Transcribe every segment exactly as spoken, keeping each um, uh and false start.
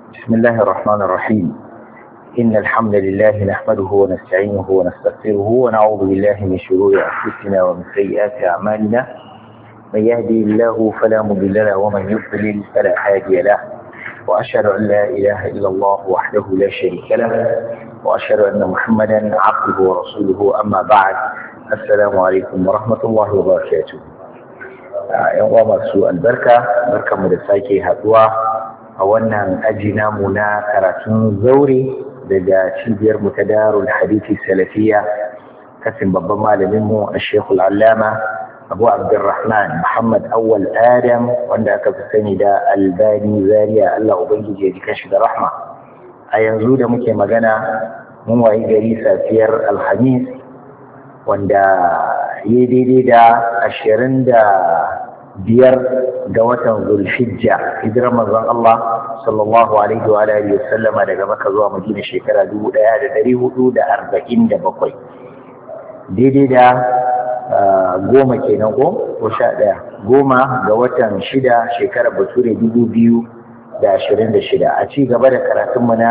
بسم الله الرحمن الرحيم. إن الحمد لله نحمده ونستعينه ونستغفره ونعوذ بالله من شرور أنفسنا ومن سيئات أعمالنا. من يهدي الله فلا مضل له ومن يضلل فلا هادي له. وأشهد أن لا إله إلا الله وحده لا شريك له وأشهد أن محمدا عبده ورسوله. أما بعد، السلام عليكم ورحمة الله وبركاته. ‘Yan uwa masu albarka, barkanmu da sake haɗuwa a wannan aji namu na karatun zaure daga cibiyar mu ta Darul Hadithi Salafiya, kasin babban malaminmu a Shekul Allama Abu Abdurrahman Muhammad Awwal Adam, wanda aka fi sani da Albani Zaria. Allah Ubangiji ya ji kashi da rahma. A yanzu da muke magana mun wayi gari safiyar Alhamis, wanda ya daidai da ashirin da biyar ga watan Zulhijja, hijirar manzon Allah sallallahu alaihi wa alihi wa sallama daga Makka zuwa Madina shekara dubu ɗaya da ɗari hudu da arba'in da bakwai, daidai da goma kenan ko ko sha ɗaya goma ga watan shida shekarar Bature dubu biyu da ashirin da shida. A ci gaba da karatunmu na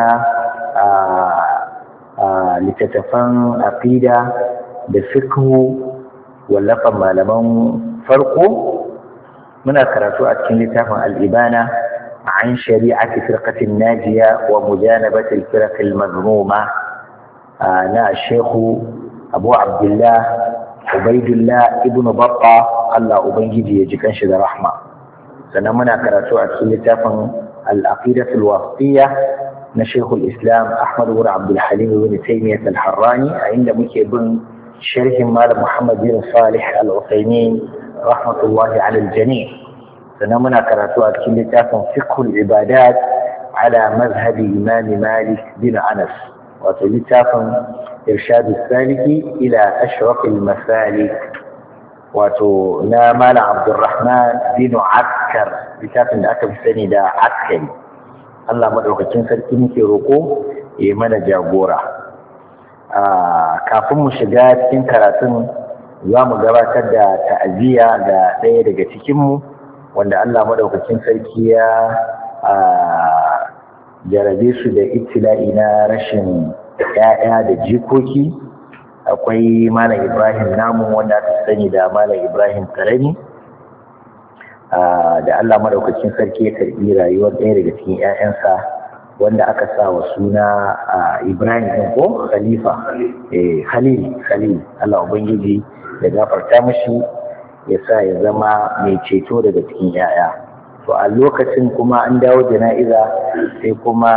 littattafan aqida da fiqhu wallafan malaman farko, muna karatu a cikin littafin al-ibana an shari'ati firqatin najiya wa mujanabati al-firq al-mazmuma na Sheikhu Abu Abdullah Ubaidullah ibn Battah, Allah ubangiji ya ji kanshi da rahma. Sannan muna karatu a cikin littafin al-aqidah al-wasitiyya na Sheikhul Islam Ahmad ibn Abdul Halim ibn Taymiyyah al-Harrani, a inda muke bin sharhin Malam Muhammad bin Salih al-Uthaymin rahmatullahi ala al-jami'. Sannan muna karatu a cikin littafin Fiqhul Ibadat ala mazhabi Imam Malik bin Anas, wato littafin Irshad as-Saliki ila Ashraf al-Masalik, wato na Malam Abdurrahman bin Askar, littafin da aka fi sani da Askari. Allah madaukakin sarki muke roko ya mana jagora. Kafin mu shiga cikin karatun, za mu gabatar da ta'aziyya ga ɗaya daga cikinmu wanda Allah maɗaukakin sarki ya jarabe su da ibtila'i na rashin ‘ya'ya da jikoki. Akwai Malam Ibrahim namu wanda aka sani da Malam Ibrahim Karami, da Allah maɗaukakin sarki ya karɓi rayuwar ɗaya daga cikin ‘ya'yansa wanda aka sa wa suna Ibrahim ɗin ko Khalifa, eh Khalil Khalil. Allah ubangiji ya gafarta mashi, ya sa ya zama mai ceto daga cikin yaya. To a lokacin kuma an dawo jana'iza, sai kuma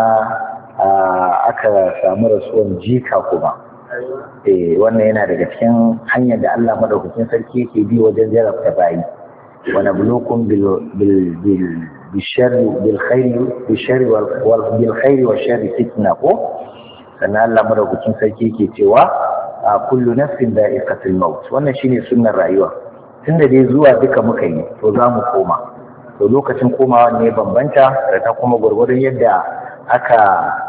aka samu rasuwan jika kuma. Eh wannan yana daga cikin hanyar da Allah madaukakin sarki yake bi wajen jarabta bayi. Wa nabluukum bil bil bil بالشر بالخير بالشر والخير والشر فتنة ko. Sannan Allah madaukakin sarki yake cewa kullu nafsin da'iqatul maut. Wannan shine sunnar rayuwa, tunda dai zuwa duka muka yi to za mu koma. To lokacin komawa ne bambanta da ta kuma gurgurun yadda aka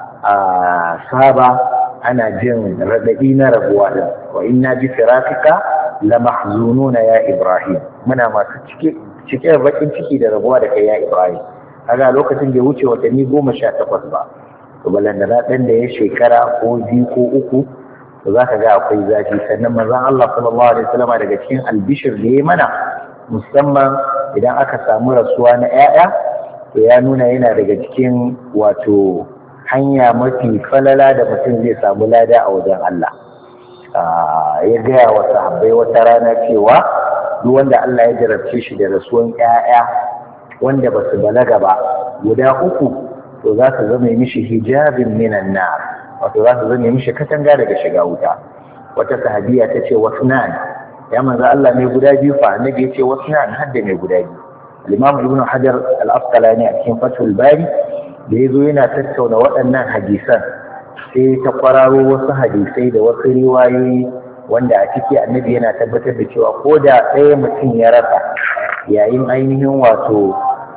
saba ana jin radadi na rabuwa din. Wa inna bi firaqika la mahzununa ya Ibrahim, muna masu cike cike da bakin ciki da rabuwa da kai ya Ibrahim. Kaga lokacin da ya wuce watanni goma sha takwas ba, to balanda na dan da ya shekara ko biyu ko uku, to za ka ga akwai zafi. Sannan manzon Allah sallallahu alaihi wasallam daga cikin albishir da ya mana, musamman idan aka samu rasuwa na ƴaƴa, to ya nuna yana daga cikin wato hanya mafi falala da mutum zai samu lada a wajen Allah. Ya gaya wa sahabbai wata rana cewa duk wanda Allah ya jarabce shi da rasuwan ƴaƴa wanda ba su balaga ba guda uku, to za su zama mishi hijabin minan nar, wato za su zama mishi katanga daga shiga wuta. Wata sahabiya ta ce wasnan, ya manzo Allah ne guda biyu fa? Annabi ya ce wasnan, hadda ne guda biyu. Al-Imam Ibn Hajar al-Asqalani a cikin Fathul Bari da yazo yana tattauna waɗannan hadisan, sai ta kwararo wasu hadisai da wasu riwayoyi wanda a ciki annabi yana tabbatar da cewa ko da ɗaya mutum ya rasa yayin ainihin wato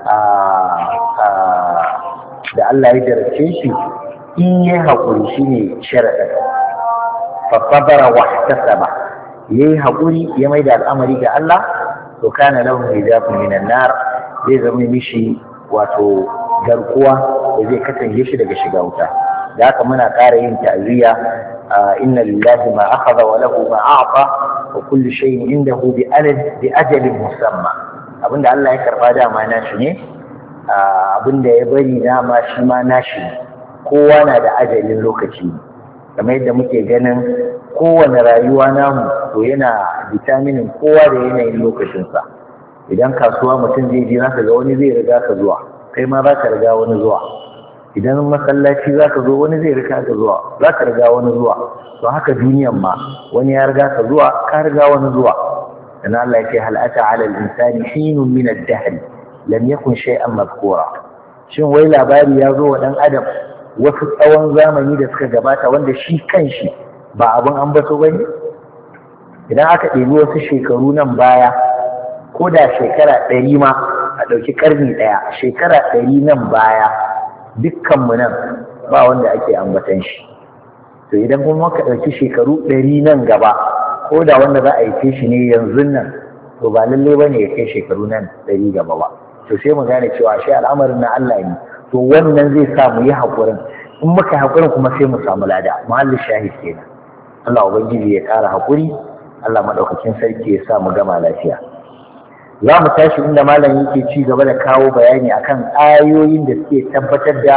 da Allah ya jarabce shi, in yi haƙuri shi ne sharaɗin fasabara wa tasaba, ya yi haƙuri ya mai da al'amari ga Allah, to kana lahu hijabun minan nar, zai zama mishi wato garkuwa da zai katange shi daga shiga wuta. Da haka muna ƙara yin ta'aziyya, inna lillahi ma akhadha wa lahu ma a'ta wa kullu shay'in indahu bi bi ajalin musamma. Abinda Allah ya karba dama nashi ne, abinda ya bari dama shi ma nashi ne. Kowa na da ajalin lokaci, kamar yadda muke ganin kowane rayuwa namu to yana bitaminin kowa da yanayin lokacinsa. Idan kasuwa mutum zai je zaka ga wani zai riga ka zuwa, kai ma za ka riga wani zuwa. Idan masallaci za ka zo wani zai riga ka zuwa, za ka riga wani zuwa. To haka duniyan ma wani ya riga ka zuwa, ka riga wani zuwa. Dan Allah ya ce hal ata ala al-insani hinun min ad-dahr lam yakun shay'an madhkura. Shin wai labari ya zo wa dan adam wasu tsawon zamani da suka gabata wanda shi kanshi ba abin ambato bane? Idan aka ɗebi wasu shekaru nan baya, ko da shekara ɗari ma a ɗauki ƙarni ɗaya, shekara ɗari nan baya dukkanmu nan ba wanda ake ambatan shi. To idan kuma ka ɗauki shekaru ɗari nan gaba, ko da wanda za a yi shi ne yanzu nan, to ba lalle ba ne ya kai shekaru nan ɗari gaba ba. To sai mu gane cewa shi al'amarin na Allah ne. To wannan zai sa mu yi haƙurin, in muka haƙurin kuma sai mu samu lada. Muhallin shahid kenan. Allah ubangiji ya ƙara haƙuri, Allah maɗaukakin sarki ya sa mu gama lafiya. Za mu tashi inda malam yake ci gaba da kawo bayani akan ayoyin da suke tabbatar da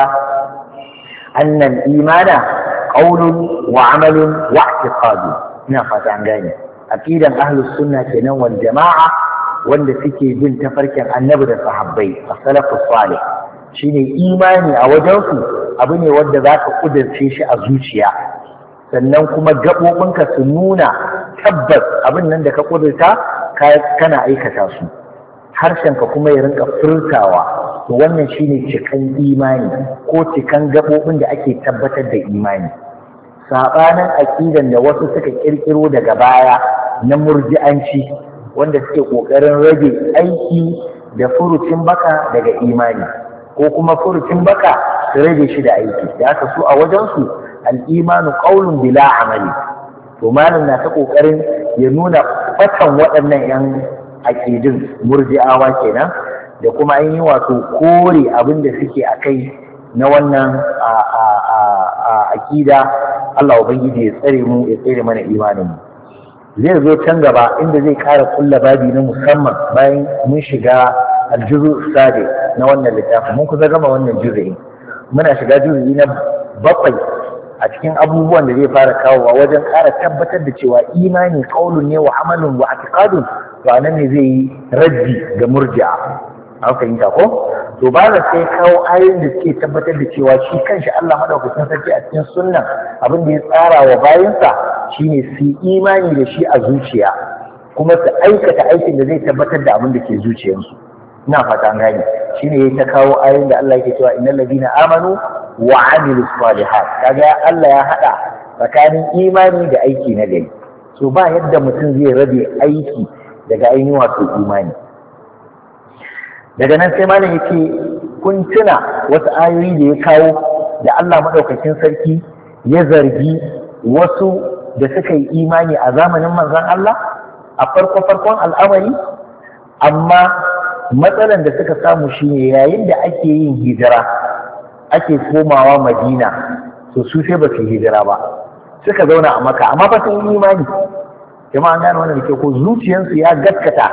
annal imana qaulun wa amalun wa i'tiqadun. Ina fata an gane aqidan ahlus sunna kenan wal jama'a wanda suke bin tafarkin annabi da sahabbai as-salafus salih. Shine imani a wajensu abu ne wanda zaka kudurce shi a zuciya, sannan kuma gaɓoɓinka su nuna tabbas abin nan da ka kudurta kana aikata su, harshenka kuma ya rinka furtawa. To wannan shine cikan imani ko cikan gaɓoɓin da ake tabbatar da imani. Saɓanin aƙidan da wasu suka ƙirƙiro daga baya na murji'anci wanda suke ƙoƙarin rage aiki da furucin baka daga imani, ko kuma furucin baka su rage shi da aiki. Da haka su a wajensu al'imanu ƙaulun bila amali. To malam na ta ƙoƙarin ya nuna fatan waɗannan 'yan aƙidin murji'awa kenan, da kuma an yi wato kore abin da suke a kai na wannan aƙida. Allah ubangiji ya tsare mu, ya tsare mana imanin mu. Zai zo can gaba inda zai ƙara kulla babi na musamman bayan mun shiga aljuzu sade na wannan littafin. Mun kusa gama wannan juzu'i, muna shiga juzu'i na bakwai a cikin abubuwan da zai fara kawowa wajen ƙara tabbatar da cewa imani qaulun ne wa amalun wa i'tiqadun. To anan ne zai yi raddi ga murji'a. An fahimta ko? To ba da sai kawo ayoyin da suke tabbatar da cewa shi kanshi Allah madaukakin sarki a cikin sunnan abin da ya tsara wa bayansa shine su imani da shi a zuciya, kuma su aikata aikin da zai tabbatar da abin da ke zuciyarsu. Ina fata an gane. Shine ya ta kawo ayoyin da Allah yake cewa innal ladina amanu wa amilus salihat. Kaga Allah ya hada tsakanin imani da aiki na gari. So ba yadda mutum zai rabe aiki daga ainihin wato imani. Daga nan sai malam yake kun tuna wasu ayoyi da ya kawo da Allah madaukakin sarki ya zargi wasu da suka yi imani a zamanin manzon Allah a farko farkon al'amari, amma matsalan da suka samu shine yayin da ake yin hijira ake komawa Madina, to su sai ba su hijira ba, suka zauna a Makka, amma ba su yi imani. Jama'a an gane wannan da ke ko zuciyarsu ya gaskata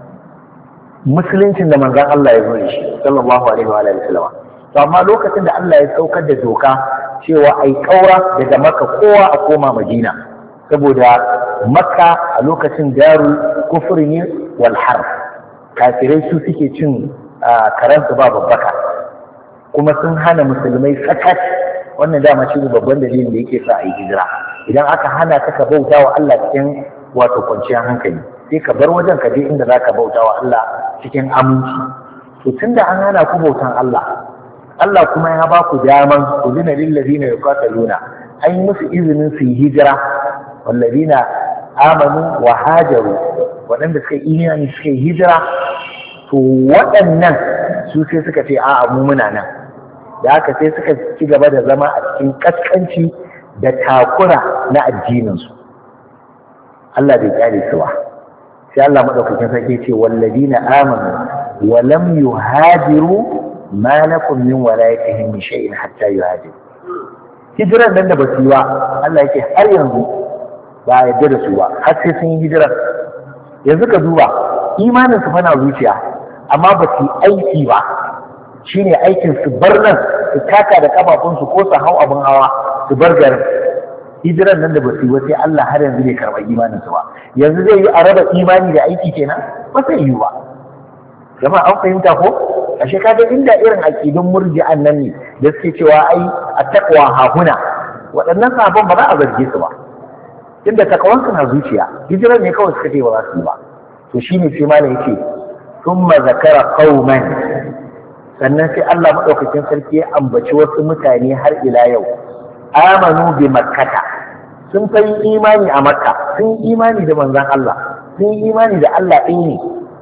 musuluncin da manzon Allah ya zo da shi sallallahu alaihi wa alihi wasallam. To amma lokacin da Allah ya saukar da doka cewa ai kaura daga Makka kowa a koma Madina, saboda Makka a lokacin darul kufri ne wal harb, kafirai su suke cin karansu ba babbaka, kuma sun hana musulmai sakat. Wannan dama shi ne babban dalilin da yake sa a yi hijira. Idan aka hana ka ka bauta wa Allah cikin wato kwanciyar hankali, sai ka bar wajen ka je inda za ka bauta wa Allah cikin aminci. To tunda an hana ku bautan Allah, Allah kuma ya ba ku daman ku zina lillazina yuqataluna, an yi musu izinin su yi hijira, wallazina amanu wa hajaru, waɗanda suka yi imani suka yi hijira. To waɗannan su sai suka ce a'a mu muna nan, da haka sai suka ci gaba da zama a cikin kaskanci da takura na addininsu. Allah bai kyale su ba. Sai Allah madaukakin sarki ce wallazina amanu wa lam yuhajiru ma lakum min walayatihim min shay'in hatta yuhajir hijiran nan da ba su yi ba Allah yake har yanzu ba a yarda da su ba har sai sun yi hijiran. Yanzu ka duba imanin su fana zuciya amma ba su yi aiki ba, shine aikin su bar nan su taka da kafafunsu ko su hau abin hawa su bar garin. Hijiran nan da ba su yi ba sai Allah har yanzu bai karɓar imanin su ba. Yanzu zai yi a raba imani da aiki kenan ba zai yi ba. Jama'a an fahimta ko? Ashe kaga inda irin aqidun murji'an nan ne da suke cewa ai at-taqwa hahuna, waɗannan sahabban ba za a zarge su ba. Inda takawan na zuciya, hijiran ne kawai suka ce ba za su yi ba. To shine sai malam yake thumma zakara qauman, sannan sai Allah madaukakin sarki ya ambaci wasu mutane har ila yau amanu bi makkata, sun fa yi imani a makka, sun yi imani da manzon Allah, sun yi imani da Allah ɗin ne.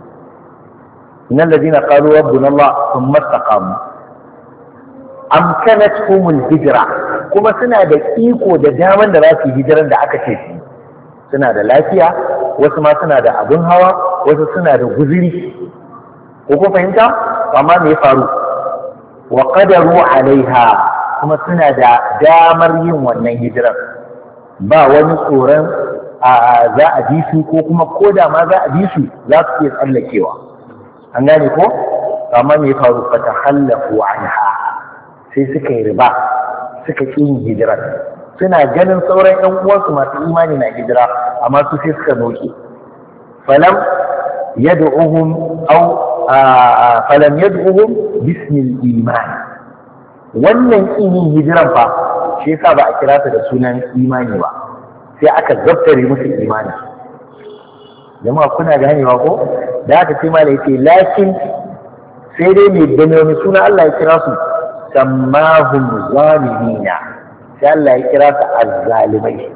innal ladina qalu rabbuna Allah thumma istaqamu amkanatuhumul hijra, kuma suna da iko da daman da za su yi hijiran da aka ce su, suna da lafiya, wasu ma suna da abin hawa, wasu suna da guziri. Ko kun fahimta? Amma me ya faru? Wa qadaru alaiha, kuma suna da damar yin wannan hijirar, ba wani tsoron za a bi su, ko kuma ko da ma za a bi su za su iya tsallakewa. An gane ko? Amma me ya faru? Fa takhallafu anha, sai suka yi riba, suka ƙi yin hijirar. Suna ganin sauran ƴan uwansu masu imani na hijira, amma su sai suka noke. Falam yad'uhum aw falam yad'uhum bismil iman. Wannan ƙin yin hijiran fa shi yasa ba a kira ta da sunan imani ba, sai aka zabtare musu imani. Jama'a kuna ganewa ko? Da aka ce mala yace lakin sai dai mai da wani suna Allah ya kira su sammahum zalimina, sai Allah ya kira su azzalimai.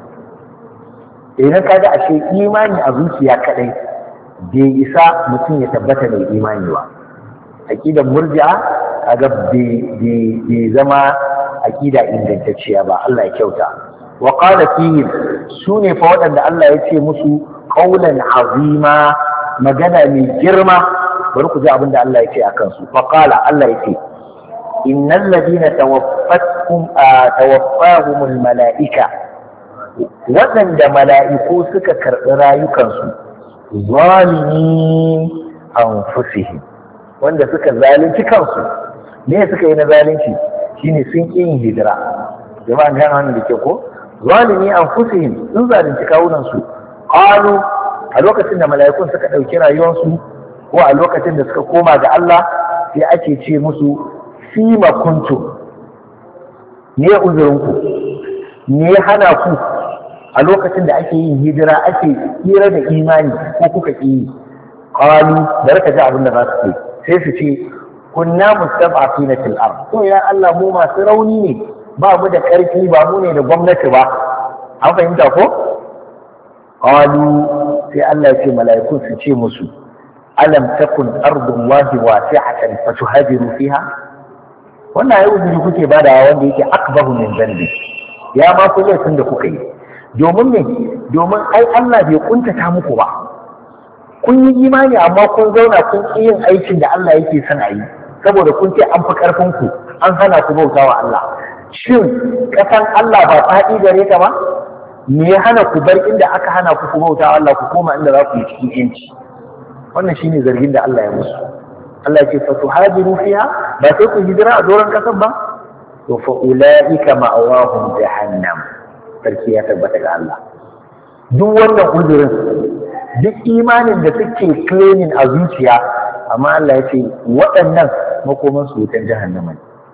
Idan kaga ashe imani a zuciya kadai bai isa mutum ya tabbata mai imani ba. Aqidar murji'a kaga bai zama aqida ingantacciya ba. Allah ya kyauta. Wa qala fihim, sune fa waɗanda Allah ya ce musu qawlan azima, magana mai girma. Bari ku ji abin da Allah ya ce akan su. Fa qala, Allah ya ce innal ladina tawaffatuhum tawaffahumul mala'ika, waɗanda mala'iku suka karɓi rayukansu zalimi anfusihim, wanda suka zalunci kansu. Me suka yi na zalunci? Shine sun ƙi yin hijira. Jama'an gane wannan da ke ko? Zalimi anfusihim, sun zalunci kawunansu. Qalu, a lokacin da mala'ikun suka ɗauki rayuwarsu ko a lokacin da suka koma ga Allah, sai ake ce musu fima kuntum, me uzurinku, me ya hana ku a lokacin da ake yin hijira ake hira da imani ko kuka ƙi yi? Qalu, da raka ji abin da za su ce, sai su ce kunna mustad'afina fil ard, to ya Allah mu masu rauni ne, ba mu da ƙarfi, ba mu ne da gwamnati ba. An fahimta ko? Qalu, sai Allah ya ce mala'ikun su ce musu alam takun ardullahi wasi'atan fatuhajiru fiha. Wannan ayi uzuri kuke badawa wanda yake akbahu min dhanbi, ya ma ku laifin da kuka yi. Domin ne, domin ai Allah bai kuntata muku ba, kun yi imani amma kun zauna kun ƙi yin aikin da Allah yake son a yi, saboda kun ce an fi ƙarfin ku, an hana ku bauta wa Allah. Shin ƙasan Allah ba faɗi gare ta ba? Me ya hana ku bar inda aka hana ku ku bauta wa Allah ku koma inda za ku yi cikin yanci? Wannan shine zargin da Allah ya musu. Allah ya ce fa tuhajiru fiha, ba sai ku hijira a doron ƙasar ba? To fa ulaika ma'awahum jahannam. Sarki ya tabbata ga Allah. Duk wannan uzurin, duk imanin da suke claiming a zuciya, amma Allah ya ce waɗannan makoman su wutan jahannama ne.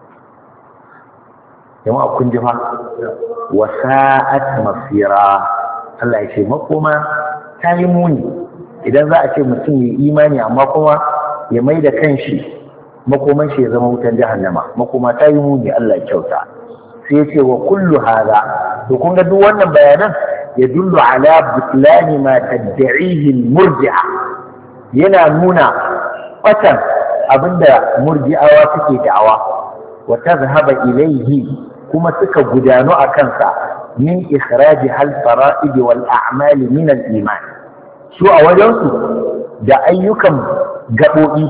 Jama'a kun ji fa, wa sa'at masira. Allah ya ce makoma ta yi muni. Idan za a ce mutum ya imani amma kuma ya mai da kanshi makoman shi ya zama wutan jahannama, makoma ta yi muni. Allah ya kyauta. Sai ya ce wa kullu hada, to kun ga duk wannan bayanan يدل على بطلان ما تدعيه المرجعة، yana nuna ɓatan abinda murji'awa suke da'awa, wa tazhaba ilayhi, kuma suka gudanu a kansa, min ikhraji hal fara'id wal a'mal min al iman. Su a wajensu da ayyukan gaɓoɓi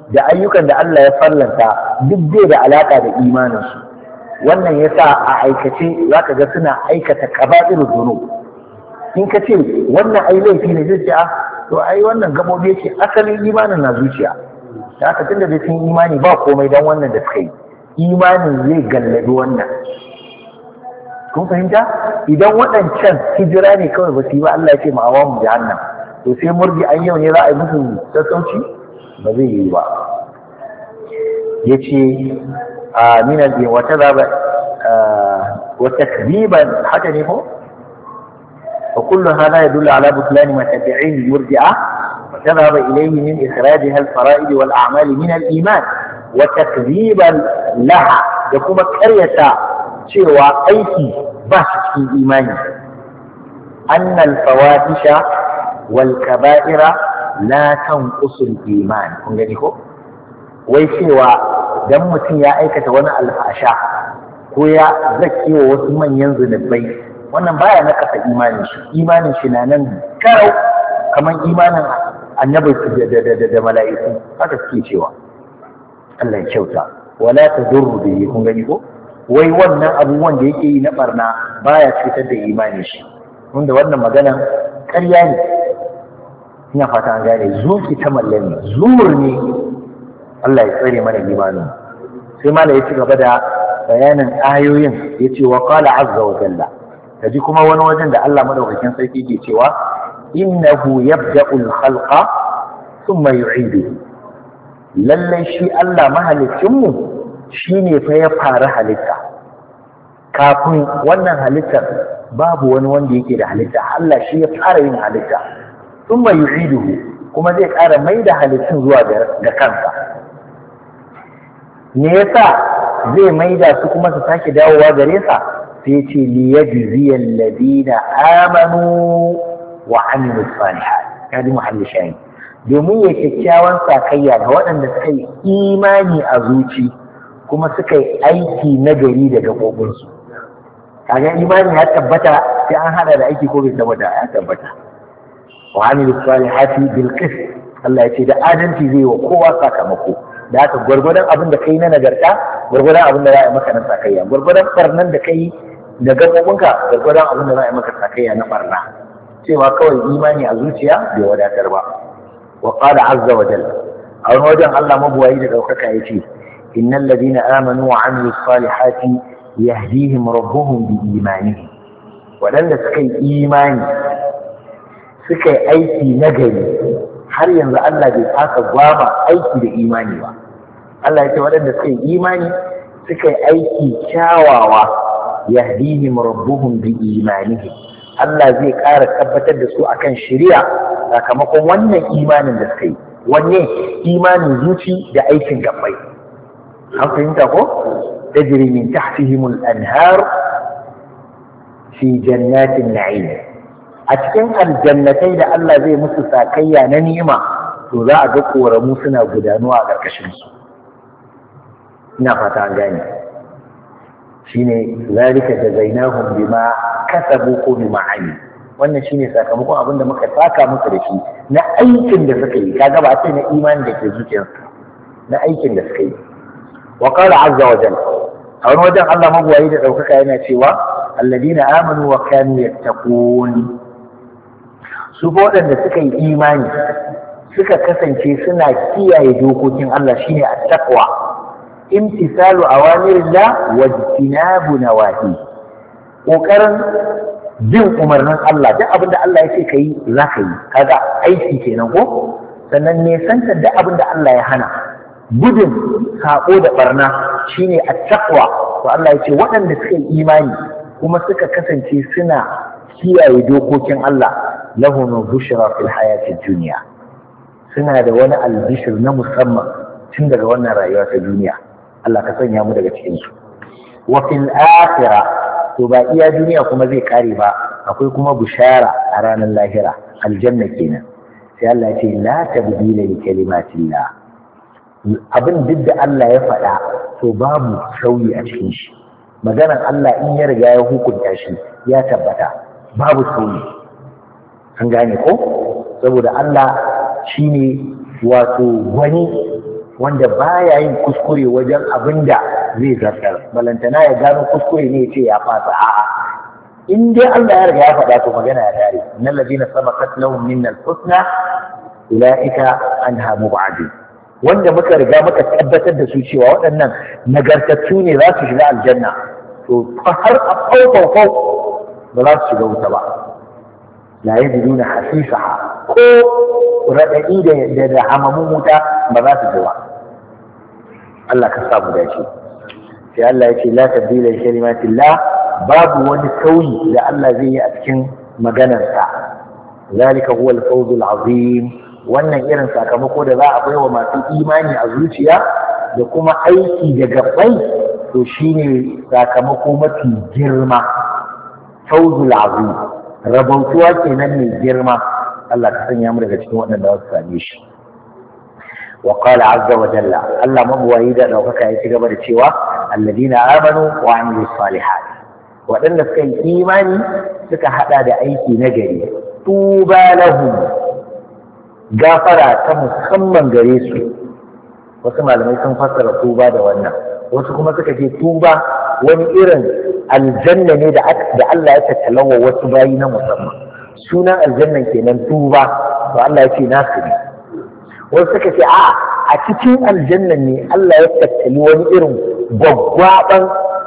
da ayyukan da Allah ya farlanta duk bai da alaka da imaninsu. Wannan yasa a aikace zaka ga suna aikata qaba'irud dhunub. In ka ce wannan ai laifi ne zai ce a to ai wannan gabobi yake asalin imanin na zuciya. Da haka tunda da sun imani ba komai dan wannan da suka yi. Imanin zai gallabi wannan. Kun fahimta? Idan waɗancan hijira ne kawai ba su yi ba Allah ya ce ma'awamu jahannam. To sai murji an yau ne za a yi musu sassauci? Ba zai yi ba. Ya ce a minan ɗin wata zaba wata kriban haka ne ko? Wa kullum hana ya dula ala butlani matabi'in murji'a wa tadhaba ilayhi min ikhrajiha al-fara'id wal a'mal min al-iman wa takriban laha da kuma karyata cewa aiki ba shi cikin imani. Anna al-fawahisha wal kaba'ira la tanqusul iman. Kun gani ko? Wai cewa dan mutum ya aikata wani alfasha ko ya zake wa wasu manyan zunubai wannan baya nakasa imanin shi. Imanin shi na nan karau kamar imanin annabi da da da mala'iku haka suke cewa. Allah ya kyauta. Wala tadurru bihi. Kun gani ko? Wai wannan abubuwan da yake yi na barna baya cutar da imanin shi. Wanda wannan magana ƙarya ne. Ina fata an gane zuki ta mallami zuwur ne. Allah ya tsare mana imanin. Sai mala ya ci gaba da bayanin ayoyin ya ce wa qala azza wa jalla. Kaji kuma wani wajen da Allah madaukakin sarki ke cewa innahu yabda'ul khalqa thumma yu'iduhu. Lallai shi Allah mahalicinmu shine fa ya fara halitta. Kafin wannan halittar babu wani wanda yake da halitta. Allah shi ya fara yin halitta. Thumma yu'iduhu kuma zai ƙara mai da halittun zuwa ga kansa. Me yasa zai maida su kuma su sake dawowa gare sa? Sai ce li yajziyal ladina amanu wa amilus salihat. Kadi muhalli shayi. Domin ya kyakkyawan sakayya ga waɗanda suka yi imani a zuci kuma suka yi aiki na gari da gaɓoɓinsu. Kaga imani ya tabbata sai an hada da aiki ko bai tabbata ya tabbata. Wa amilus salihati bil qist. Allah ya ce da adalci zai wa kowa sakamako. Da haka gwargwadon abin da kai na nagarta gwargwadon abin da za a yi maka na sakayya, gwargwadon barnan da kai da gabobinka gwargwadon abin da za a yi maka sakayya na barna. Cewa kawai imani a zuciya bai wadatar ba. Wa qala azza wa jalla a wani wajen Allah mabuwayi da daukaka yace innal ladina amanu wa amilus salihati yahdihim rabbuhum bi imanihim. Wadanda suka yi imani suka yi aiki nagari har yanzu Allah bai fasa gwaba aiki da imani ba. Allah ya ce waɗanda suka yi imani suka yi aiki kyawawa yahdihim rabbuhum bi imanihim. Allah zai ƙara tabbatar da su akan shari'a sakamakon wannan imanin da suka yi. Wanne imanin zuci da aikin gabbai. An fahimta ko? Tajri min tahtihimul anhar fi jannatin na'im. A cikin aljannatai da Allah zai musu sakayya na ni'ima to za a ga koramu suna gudanuwa a ƙarƙashin su. Ina fata an gane. Shine zalika jazainahum bima kasabu ko bima ami. Wannan shine sakamakon abin da muka saka musu da shi na aikin da suka yi. Kaga ba sai na imani da ke zuciyarsu, na aikin da suka yi. Wa qala azza wa jalla a wani wajen Allah magwayi da ɗaukaka yana cewa alladina amanu wa kanu yattaqun. Su waɗanda suka yi imani suka kasance suna kiyaye dokokin Allah shine at-taqwa, imtisalu awamirillah wa ijtinabu nawahi. Kokarin bin umarnin Allah, duk abin da Allah ya ce kai za ka yi, kaga aiki kenan ko? Sannan ne santar da abin da Allah ya hana, gudun sako da barna shine at-taqwa. To Allah ya ce waɗanda suka yi imani kuma suka kasance suna kiyaye dokokin Allah lahum bushra fil hayati dunya. Suna da wani albishir na musamman tun daga wannan rayuwa ta duniya. Allah ka sanya mu daga cikin su. Wa fil akhirah, to ba iya duniya kuma zai kare ba, akwai kuma bushara a ranar lahira, aljanna kenan. Sai Allah ya ce la tabdila li kalimatillah. Abin duk da Allah ya faɗa to babu sauyi a cikin shi. Maganar Allah in ya riga ya hukunta shi ya tabbata, babu sauyi. An gane ko? Saboda Allah shine wato gwani wanda baya yin kuskure wajen abin da zai zartar balantana ya gano kuskure ne ce ya fasa a'a in dai Allah ya riga ya faɗa to magana ya tare innal ladina sabaqat lahum minna al-husna ulaika anha mub'adun wanda muka riga muka tabbatar da su cewa waɗannan nagartattu ne za su shiga aljanna to har a fau ba za su shiga wuta ba la yajiduna hasisaha ko raɗaɗi da da hamamun wuta ba za su ji ba Allah ka samu dace sai Allah ya ce la tabdila li kalimatillah babu wani sauyi da Allah zai yi a cikin maganarsa zalika huwa al-fawzul azim wannan irin sakamako da za a bai wa masu imani a zuciya da kuma aiki da gabbai to shine sakamako mafi girma fawzul azim rabautuwa kenan mai girma Allah ka sanya mu daga cikin waɗanda za su same shi wa qala azza wa jalla Allah mabuwayi da daukaka ya ci gaba da cewa alladina amanu wa amilus salihat waɗanda suka yi imani suka hada da aiki na gari tuba lahum gafara ta musamman gare su wasu malamai sun fassara tuba da wannan wasu kuma suka ce tuba wani irin aljanna ne da Allah ya tattalawa wasu bayi na musamman sunan aljannan kenan tuba to Allah ya ce nasu ne wasu suka ce a a cikin aljannan ne Allah ya tattali wani irin gwaggwaban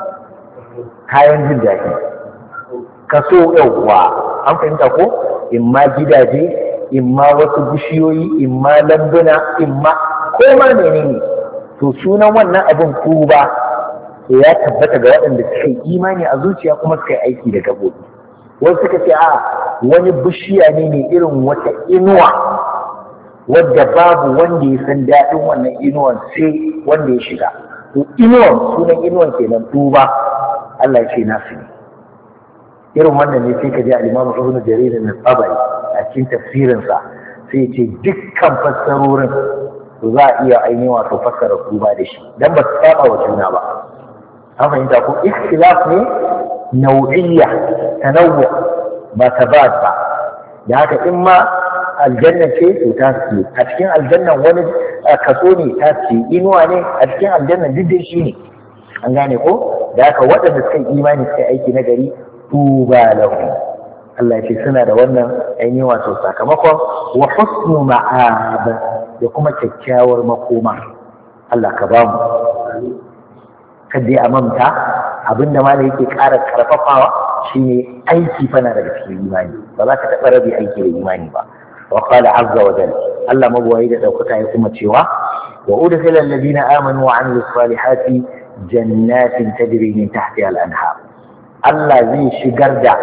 kayan jin daɗi kaso yawwa an fahimta ko in ma gidaje in ma wasu bishiyoyi in ma lambuna in ma ko ma menene to sunan wannan abin tuba to ya tabbata ga waɗanda suka yi imani a zuciya kuma suka yi aiki da gabobi wasu suka ce a wani bishiya ne mai irin wata inuwa wadda babu wanda ya san daɗin wannan inuwan sai wanda ya shiga to inuwan sunan inuwan kenan tuba Allah ya ce nasu ne irin wannan ne sai ka ji al-Imam Ibn Jarir al-Tabari a cikin tafsirinsa sai ya ce dukkan fassarorin to za a iya ainihin wato fassara tuba da shi dan ba su saba wa juna ba an fahimta ko ikhtilaf ne nau'iyya tanawwu ba tabat ba da haka in ma aljanna ce to ta ce a cikin aljannan wani kaso ne ta ce inuwa ne a cikin aljannan duk dai shi ne an gane ko da haka waɗanda suka yi imani suka aiki na gari tuba lahu Allah ya ce suna da wannan ainihin wato sakamakon wa husnu ma'ab da kuma kyakkyawar makoma Allah ka ba mu kada ya mamta abinda ma da yake ƙara karfafawa shine aiki fana daga cikin imani ba za ka taɓa rabi aiki da imani ba wa qala azza wa jalla Allah mabuwayi da ɗaukaka ya kuma cewa wa udkhila alladhina amanu wa amilus salihati jannatin tajri min tahtiha al-anhar Allah zai shigar da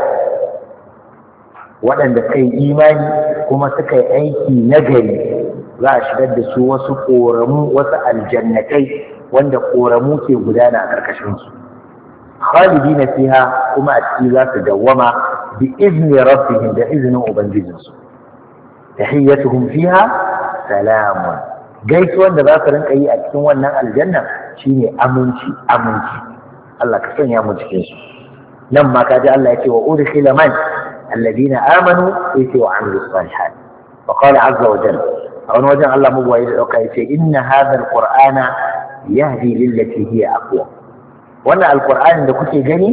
waɗanda suka yi imani kuma suka yi aiki nagari za a shigar da su wasu ƙoramu wasu aljannatai wanda ƙoramu ke gudana a ƙarƙashinsu khalidina fiha kuma a ciki za su dawwama bi izni rabbihim da izinin ubangijinsu tahiyyatuhum fiha salamun gaisuwan da za su rinka yi a cikin wannan aljanna shine aminci aminci Allah ka sanya mu cikin su nan ma kaji Allah ya ce wa udkhila man alladina amanu yace wa amilus salihat wa qala azza wa jalla a wani wajen Allah mugwaye da dauka yace inna hadha alqur'ana yahdi lillati hiya aqwa wannan alqur'ani da kuke gani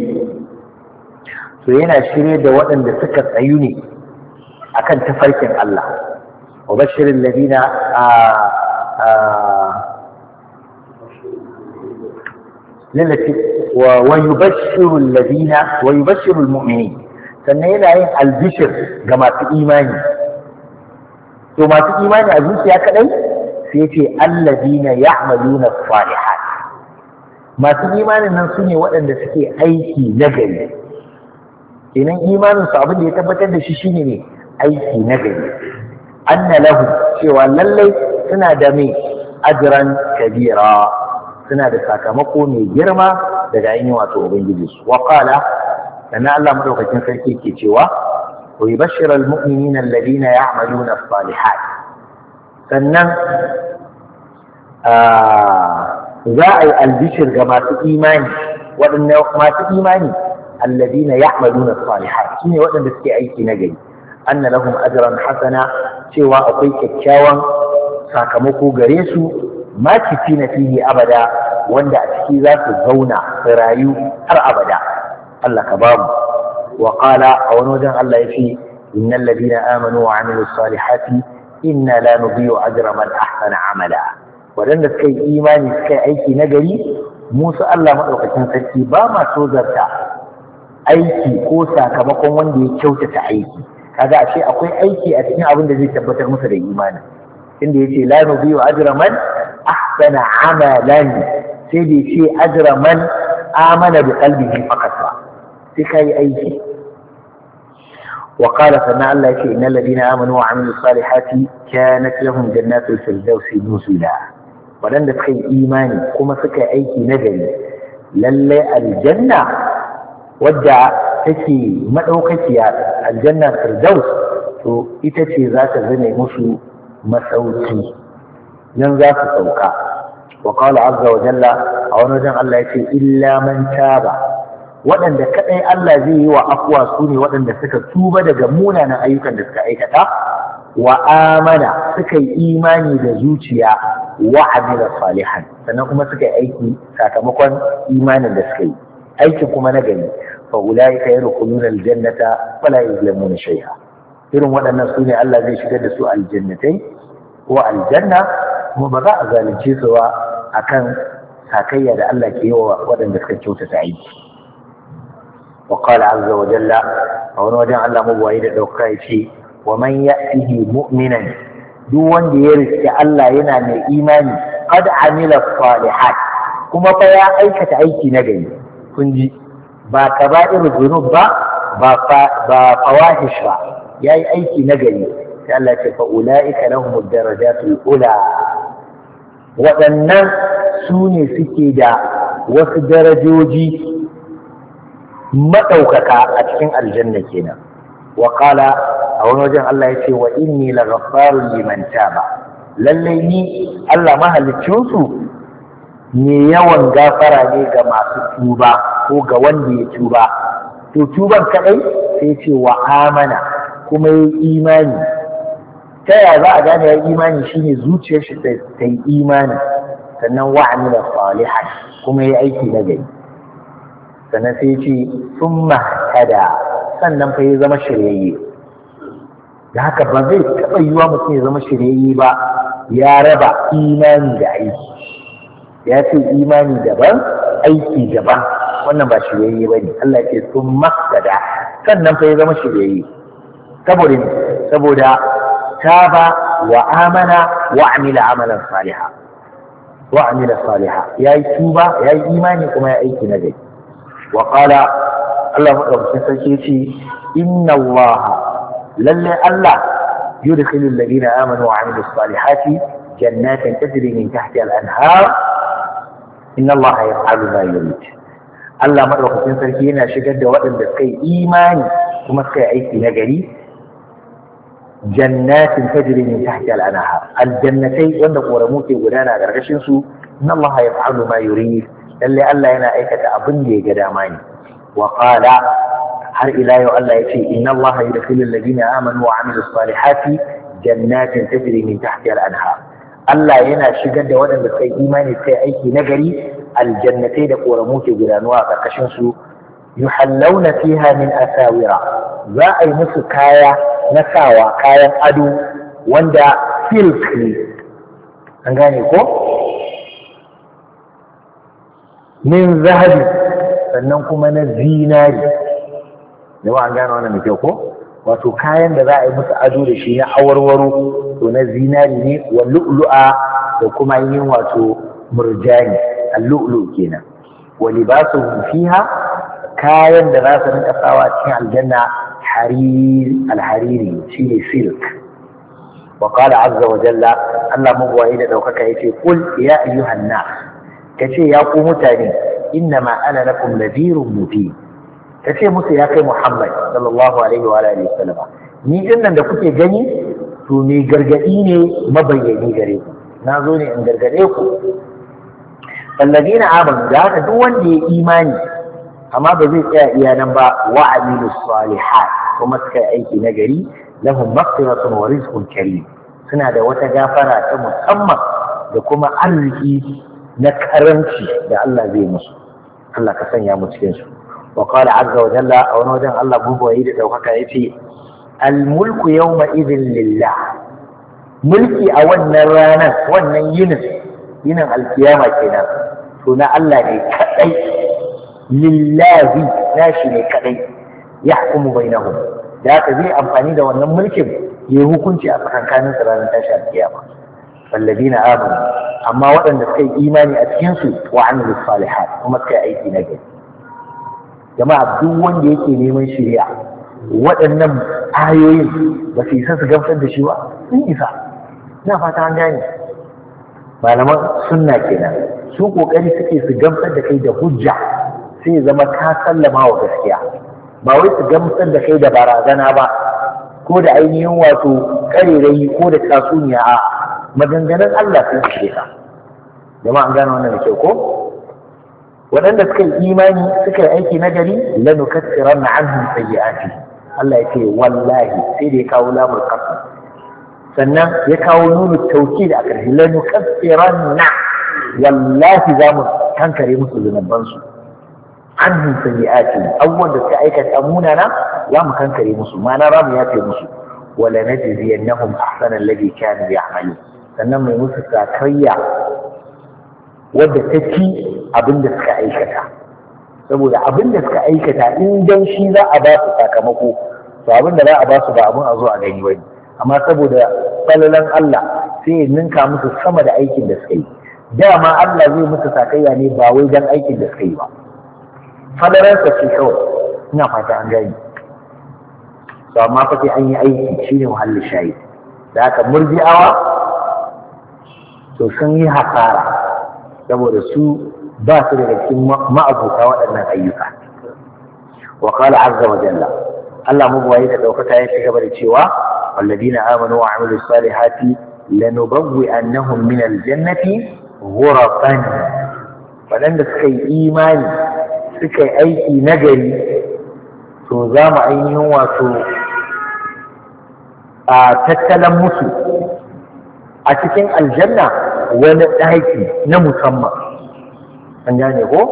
to yana shirye da waɗanda suka tsayu ne akan tafarkin Allah wa bashiril ladina lillati wa yubashshiru alladina wa yubashshiru almu'minin sannan yana yin albishir ga masu imani to masu imani a zuciya kadai sai ce alladina ya'maluna salihat masu imanin nan sune waɗanda suke aiki nagari kenan imanin su abin da ya tabbatar da shi shine ne aiki nagari anna lahu cewa lallai suna da mai ajran kabira suna da sakamako mai girma daga ainihin wato ubangiji su wa qala sannan Allah madaukakin sarki ke cewa wa yubashshiru almu'minina alladhina ya'maluna as-salihat sannan za a yi albishir ga masu imani waɗanda masu imani alladhina ya'maluna as-salihat shine waɗanda suke aiki na gari anna lahum ajran hasana cewa akwai kyakkyawan sakamako gare su makifina fihi abada wanda a ciki za su zauna su rayu har abada Allah ka bamu wa qala a wani wajen Allah yace innal ladina amanu wa amilus salihati inna la nudhi'u ajra man ahsana amala wadanda suka yi imani suka yi aiki na gari musu Allah madaukakin sarki ba ma tozarta aiki ko sakamakon wanda ya kyautata aiki kaga ashe akwai aiki a cikin abin da zai tabbatar musu da imani inda yace la nudhi'u ajra man ahsana amalan sai da yace ajra man amana bi qalbihi faqat sai kai aiki wa qala sanna Allah yace innal ladina amanu wa amilus salihati kanat lahum jannatul firdausi nuzula wadanda suka yi imani kuma suka yi aiki na gari lalle aljanna wadda take madaukakiya aljanna firdaus to ita ce za ta zame musu masauki nan za su sauka wa qala azza wa jalla a wani wajen Allah yace illa man taba waɗanda kaɗai Allah zai yi wa afuwa su ne waɗanda suka tuba daga munanan ayyukan da suka aikata wa amana suka yi imani da zuciya wa amila salihan sannan kuma suka yi aiki sakamakon imanin da suka yi aikin kuma na gari fa ulaika yadkhuluna aljannata wala yuzlamuna shay'a irin waɗannan su ne Allah zai shigar da su aljannatai ko aljanna kuma ba za a zalunce su ba akan sakayya da Allah ke yi wa waɗanda suka kyautata aiki وقال عز وجل أو وجه الله مبوعيد دوكايتي ومن يأته مؤمنا دون يرث الله ينام إيماني قد عمل الصالحات كما فيا أيكة أيكي نجي كنجي با كبائر الذنوب با با فواحش با يا أيكي نجي قال فأولئك لهم الدرجات الأولى وأن سوني سكيدا وسدرجوجي maɗaukaka a cikin aljanna kenan wa qala a wani wajen Allah ya ce wa inni la ghaffarun liman taba lallai ni Allah mahalicin su ne yawan gafara ne ga masu tuba ko ga wanda ya tuba to tuban kadai sai ce wa amana kuma yi imani ta yaya za a gane ya imani shine zuciyar shi ta yi imani sannan wa amila salihan kuma yi aiki na gari sannan sai ce sun mahtada sannan fa ya zama shiryayye da haka ba zai taɓa yiwa mutum ya zama shiryayye ba ya raba imani da aiki ya ce imani daban aiki daban wannan ba shiryayye ba ne Allah ya ce sun mahtada sannan fa ya zama shiryayye saboda ne saboda taba wa amana wa amila amalan saliha wa amila saliha ya yi tuba ya yi imani kuma ya aiki na gari وقال الله مدوكين سركي إن الله للي الله يدخل الذين آمنوا وعملوا الصالحات جنات تجري من تحتها الأنهار إن الله يفعل ما يريد الله مدوكين سركي هنا شجد وأن بسكي إيمان ثم سكي عيسي نجري جنات تجري من تحتها الأنهار الجنتين وأن قرموتي ولانا غرغشنسو إن الله يفعل ما يريد lalle Allah yana aikata abin da ya ga dama ne wa qala har ila yau Allah yace inna Allah yudkhilul ladina amanu wa amilus salihati jannatin tajri min tahtiha al-anhar Allah yana shigar da waɗanda suka yi imani suka yi aiki na gari aljannatai da koramu ke gudanuwa a ƙarƙashin su yuhallawna fiha min asawira za a yi musu kaya na sawa kayan ado wanda silk ne an gane ko min zahabi sannan kuma na zinari da an gane wannan da kyau ko wato kayan da za a yi musu ado da shi na awarwaro to na zinari ne wa lu'lu'a da kuma yin wato murjani al-lu'lu kenan wa libasuhum fiha kayan da za su rinka sawa cikin aljanna harir al-hariri shine silk wa qala azza wa jalla Allah mugwayi da daukaka yace kul ya ayyuhan nas kace ya ku mutane innama ana lakum nadhirun mubin kace musu ya kai Muhammad sallallahu alaihi wa alihi wasallam ni dinnan da kuke gani to me gargadi ne mabayyani gare ku na zo ne in gargade ku alladina amanu da haka duk wanda ya imani amma ba zai tsaya iya nan ba wa amilus salihat kuma suka aiki na gari lahum maghfiratun wa rizqun karim suna da wata gafara ta musamman da kuma arziki na karanci da Allah zai musu Allah ka sanya mu cikin su wa qala azza wa jalla a wani wajen Allah bubuwayi da daukaka yace al mulku yawma idhin lillah mulki a wannan ranar wannan yinin yinin alkiyama kenan to na Allah ne kadai lillahi nashi ne kadai yahkumu bainahum da haka zai amfani da wannan mulkin ya yi hukunci a tsakankanin su ranar tashi alkiyama walladina amanu amma waɗanda suka yi imani a cikin su wa amilus salihat kuma suka yi aiki na gari jama'a duk wanda yake neman shari'a waɗannan ayoyin ba su isa su gamsar da shi ba sun isa ina fata an gane malaman sunna kenan su kokari suke su gamsar da kai da hujja sai zama ka sallama wa gaskiya ba wai su gamsar da kai da barazana ba ko da ainihin wato karerayi ko da tasuniya a maganganun Allah sun ce ka jama'a an gane wannan da kyau ko waɗanda suka yi imani suka yi aiki na gari lanukaffiranna anhum sayyi'ati Allah ya ce wallahi sai da ya kawo lamur qasam sannan ya kawo nunu tauki da aka lanukaffiranna wallahi za mu kankare musu zunubansu anhum sayyi'ati abubuwan da suka aikata munana za mu kankare musu ma'ana za mu yafe musu wala najziyannahum ahsana alladhi kanu ya'malun sannan mai musu sakayya wadda ta ci abin da suka aikata saboda abin da suka aikata in dan shi za a ba su sakamako to abin da za a ba su ba abin a zo a gani wani amma saboda falalan Allah sai ya ninka musu sama da aikin da suka yi dama Allah zai musu sakayya ne ba wai dan aikin da suka yi ba falalarsa ce kawai ina fata an gani to amma fa sai an yi aiki shine muhallin shahid da haka murji'awa to sun yi hasara saboda su ba su daga cikin ma'abuta waɗannan ayyuka wa qala azza wa jalla Allah mubwayi da daukaka ya ci gaba da cewa walladina amanu wa amilus salihati lanubawwi annahum min aljannati ghurafan wadanda suka yi imani suka yi aiki nagari to za mu ainihin wato a tattalan musu a cikin aljanna wani ɗaki na musamman an gane ko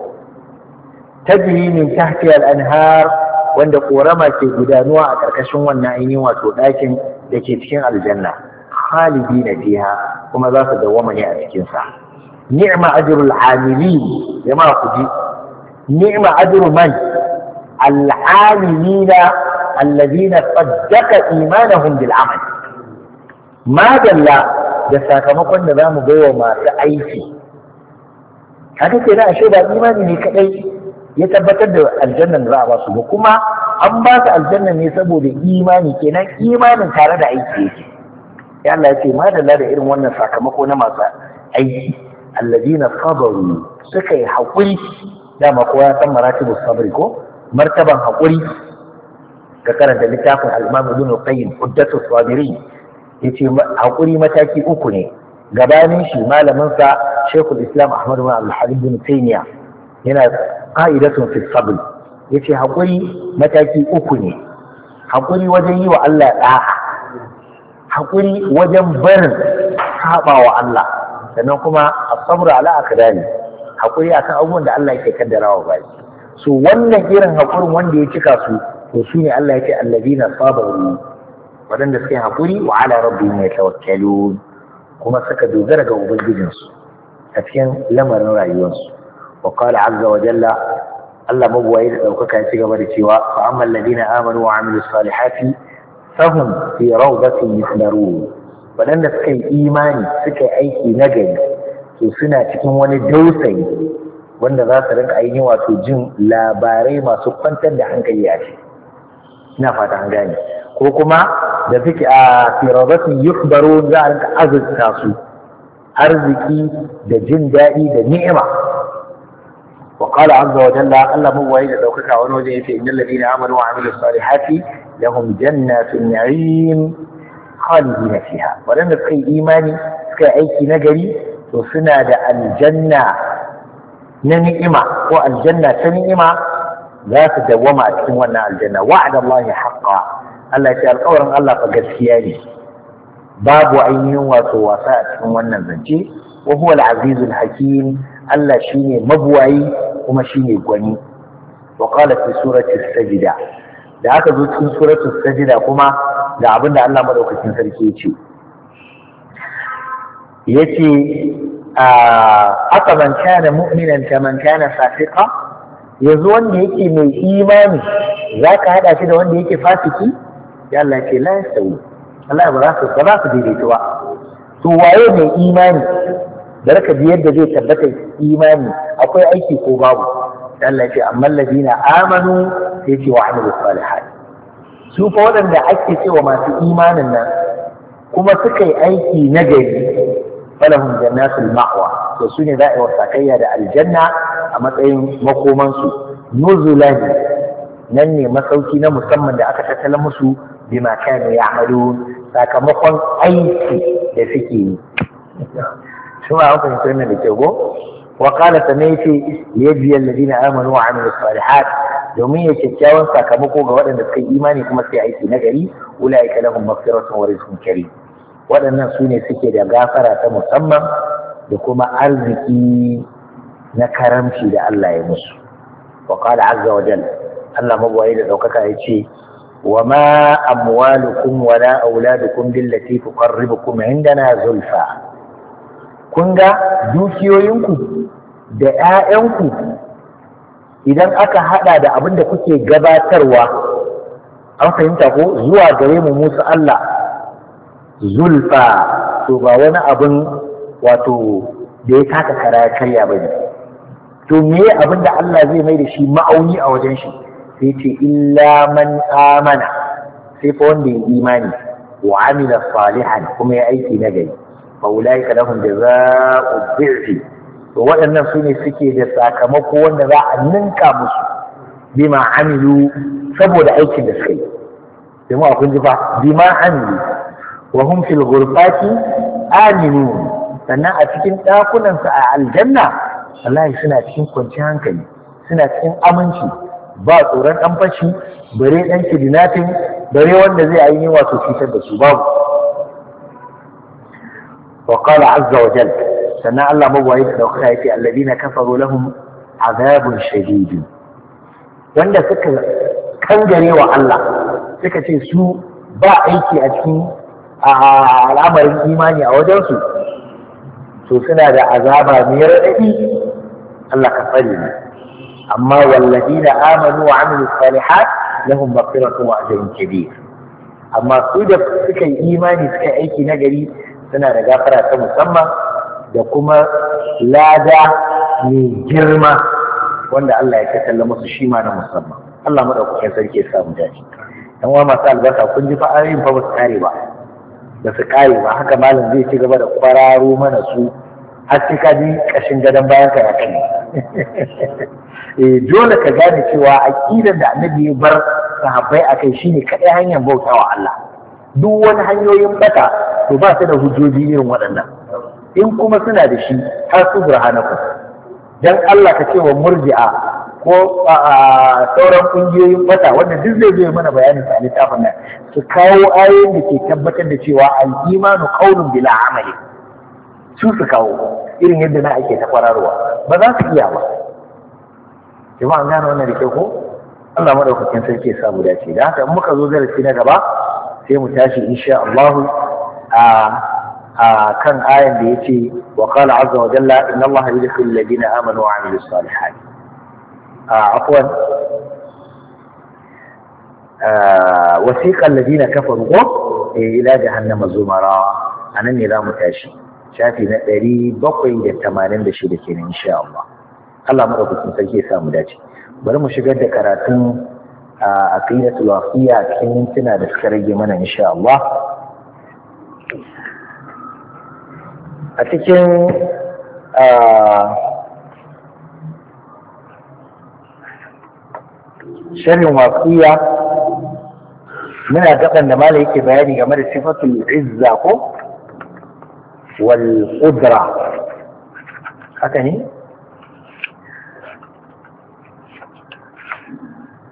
tajri min tahti al-anhar wanda korama ke gudanuwa a ƙarƙashin wannan ainihin wato ɗakin da ke cikin aljanna khalidina fiha kuma za su dawwama ne a cikin sa ni'ma ajrul amilin jama'a ku ji ni'ma ajru man al-amilina alladhina saddaqa imanahum bil amal ma dalla da sakamakon da za mu baiwa masu aiki haka ke na ashe ba imani ne kadai ya tabbatar da aljannan da za a ba su ba kuma an ba su aljannan ne saboda imani kenan imanin tare da aiki yake ya Allah ya ce madalla da irin wannan sakamako na masu aiki alladina sabaru suka yi haƙuri dama kowa ya san maratibu sabri ko martaban haƙuri ka karanta littafin al-Imam Ibn Qayyim Uddatu Sabirin yace haƙuri mataki uku ne gabanin shi malamin sa Sheikhul Islam Ahmad bin Abdul Halim bin Taymiyyah yana qa'idatun fi sabr yace haƙuri mataki uku ne haƙuri wajen yi wa Allah da'a haƙuri wajen barin saba wa Allah sannan kuma as-sabru ala aqdari haƙuri akan abubuwan da Allah yake kaddarawa bai so wannan irin haƙurin wanda ya cika su to su ne Allah yake allazina sabaru waɗanda suka yi haƙuri wa ala rabbihim yatawakkalun kuma suka dogara ga ubangijinsu a cikin lamarin rayuwarsu wa qala azza wa jalla Allah mabuwayi da ɗaukaka ya ci gaba da cewa fa amma alladhina amanu wa amilus salihati fahum fi rawdatin yusdarun waɗanda suka yi imani suka yi aiki na gari to suna cikin wani dausayi wanda za su rinka ainihin wato jin labarai masu kwantar da hankali a ciki ina fata an gane ko kuma da suke a firadatin yukbaru za a rinka azurta su arziki da jin daɗi da ni'ima wa qala azza wa jalla Allah mawai da daukaka wani waje yace innal ladina amanu wa amilus salihati lahum jannatun na'im khalidina fiha wadanda suka yi imani suka yi aiki na gari to suna da aljanna na ni'ima ko aljanna ta ni'ima za su dawwama a cikin wannan aljanna wa'ada Allah haqqa Allah ya ce alƙawarin Allah fa gaskiya ne babu ainihin wato wasa a cikin wannan zance wa huwa al-azizul hakim Allah shine mabuwayi kuma shine gwani wa qala fi surati as-sajda da aka zo cikin suratul sajda kuma ga abinda Allah madaukakin sarki ya ce yace aka man kana mu'minan kaman kana fasiqa yanzu wanda yake mai imani zaka hada shi da wanda yake fasiki ya Allah ce la yasawi Allah ba za su ba za su daidaito ba to waye mai imani da raka bi yadda zai tabbata imani akwai aiki ko babu Allah ya ce amma alladina amanu sai ce wa amilus salihat su fa waɗanda ake cewa masu imanin nan kuma suka yi aiki na gari falahum jannatul ma'wa to su ne za a yi wasakayya da aljanna a matsayin makomansu nuzulan nan ne masauki na musamman da aka tattala musu bima kanu ya'malun sakamakon aiki da suke yi shi ma an fahimci wannan da ke go wa qala sanayti yajzi alladhina amanu wa amilus salihat domin ya kyakkyawan sakamako ga waɗanda suka yi imani kuma suka yi aiki na gari ulaika lahum maghfiratun wa rizqun karim waɗannan su ne suke da gafara ta musamman da kuma arziki na karamci da Allah ya musu wa qala azza wa jalla Allah mabwayi da daukaka ya ce wa ma amwalukum wa la auladukum billati tuqarribukum indana zulfa kun ga dukiyoyinku da ƴaƴanku idan aka hada da abin da kuke gabatarwa an fahimta ko zuwa gare mu musu Allah zulfa to ba wani abin wato da ya taka kara karya ba ne to me abin da Allah zai mai da shi ma'auni a wajen shi sai ce illa man amana sai fa wanda ya imani wa amila salihan kuma ya aiki na gari fa ulaika lahum jazaa'u dhi'fi to waɗannan su ne suke da sakamako wanda za a ninka musu bima amilu saboda aikin da suka yi jama'a kun ji fa bima amilu wa hum fil ghurfati aminun sannan a cikin ɗakunansu a aljanna wallahi suna cikin kwanciyar hankali suna cikin aminci ba tsoron ɗan fashi bare ɗan kidnapping bare wanda zai yi wato cutar da su babu wa qala azza wa jalla sannan Allah mabwayi da dauka yace alladina kafaru lahum azabun shadid wanda suka kangare wa Allah suka ce su ba aiki a cikin al'amarin imani a wajensu to suna da azaba mai raɗaɗi Allah ka tsare ni amma walladina amanu wa amilu salihat lahum maghfiratun wa ajrun kabir amma su da suka yi imani suka yi aiki na gari suna da gafara ta musamman da kuma lada mai girma wanda Allah ya tattala musu shi ma na musamman Allah madaukakin sarki ya samu dace dan uwa masu albarka kun ji fa ayoyin fa ba su kare ba da su kare ba haka malam zai ci gaba da kwararo mana su har sai ka ji kashin gadon bayan ka ya kai eh dole ka gane cewa aqidar da annabi ya bar sahabbai akai shine kadai hanyar bautawa Allah duk wani hanyoyin bata to ba su da hujjoji irin waɗannan in kuma suna da shi har su burhanaku dan Allah ka ce wa murji'a ko sauran kungiyoyin bata wanda duk zai zo mana bayanin sa a littafin nan su kawo ayoyin da ke tabbatar da cewa al-imanu qawlun bila amali su su kawo irin yadda na ake ta kwararowa ba za su iya ba jama'a gane wannan da ke ko Allah madaukakin sarki ya samu dace da haka in muka zo darasi na gaba sai mu tashi insha Allah a a kan ayan da yace wa qala azza wa jalla inna Allah yudkhilul ladina amanu wa amilus salihat عفوا وثيق الذين كفروا إلى جهنم زمرا أنا النظام تاشي شافي نتري بقي للتمانين بشي لكين إن شاء الله الله مرحبا تنسلكي سامو داتي برمو شغل دكاراتون عقيدة الوافية كين انتنا دسكري منا إن شاء الله أتكين sharhin waqiya muna gaban da malai yake bayani game da sifatul izza ko wal qudra haka ne